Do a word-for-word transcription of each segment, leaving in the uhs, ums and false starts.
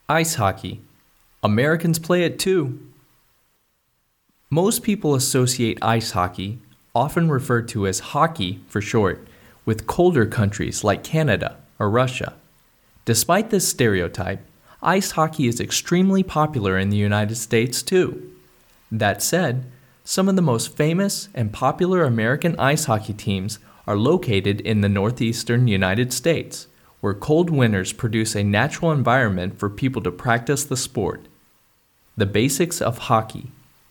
Ice hockey. Americans play it too. Most people associate ice hockey, often referred to as hockey for short, with colder countries like Canada or Russia. Despite this stereotype, ice hockey is extremely popular in the United States too. That said, some of the most famous and popular American ice hockey teams are located in the northeastern United States, where cold winters produce a natural environment for people to practice the sport. The basics of hockey.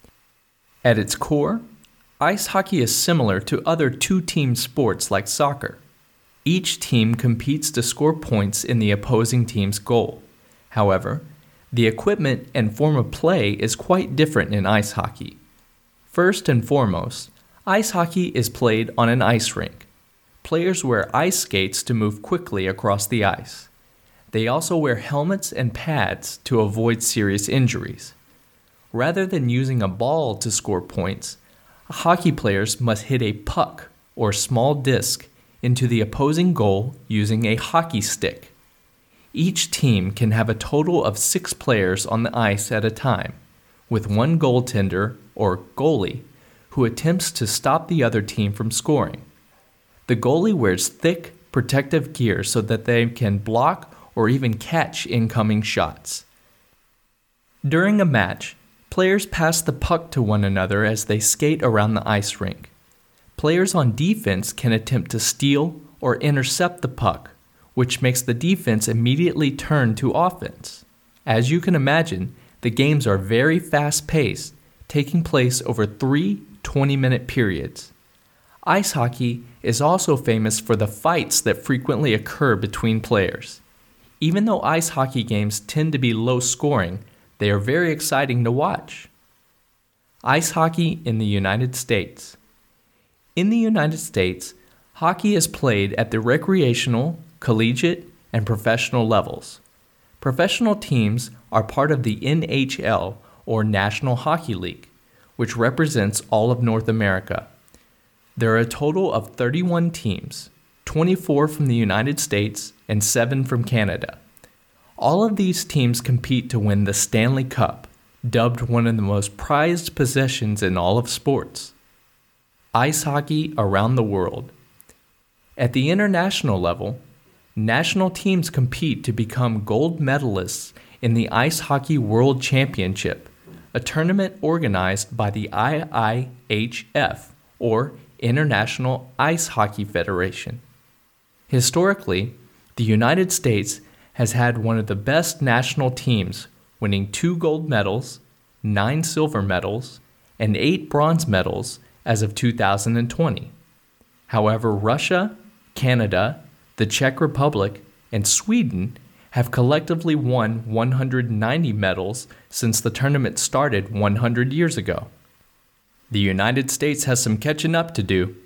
At its core, ice hockey is similar to other two-team sports like soccer. Each team competes to score points in the opposing team's goal. However, the equipment and form of play is quite different in ice hockey. First and foremost, ice hockey is played on an ice rink. Players wear ice skates to move quickly across the ice. They also wear helmets and pads to avoid serious injuries. Rather than using a ball to score points, hockey players must hit a puck or small disc into the opposing goal using a hockey stick. Each team can have a total of six players on the ice at a time, with one goaltender or goalie who attempts to stop the other team from scoring. The goalie wears thick, protective gear so that they can block or even catch incoming shots. During a match, players pass the puck to one another as they skate around the ice rink. Players on defense can attempt to steal or intercept the puck, which makes the defense immediately turn to offense. As you can imagine, the games are very fast-paced, taking place over three twenty-minute periods. Ice hockey is also famous for the fights that frequently occur between players. Even though ice hockey games tend to be low-scoring, they are very exciting to watch. Ice hockey in the United States. In the United States, hockey is played at the recreational, collegiate, and professional levels. Professional teams are part of the N H L, or National Hockey League, which represents all of North America. There are a total of thirty-one teams, twenty-four from the United States and seven from Canada. All of these teams compete to win the Stanley Cup, dubbed one of the most prized possessions in all of sports. Ice hockey around the world. At the international level, national teams compete to become gold medalists in the Ice Hockey World Championship, a tournament organized by the I I H F, or International Ice Hockey Federation. Historically, the United States has had one of the best national teams, winning two gold medals, nine silver medals, and eight bronze medals as of two thousand twenty. However, Russia, Canada, the Czech Republic, and Sweden have collectively won one hundred ninety medals since the tournament started one hundred years ago. The United States has some catching up to do.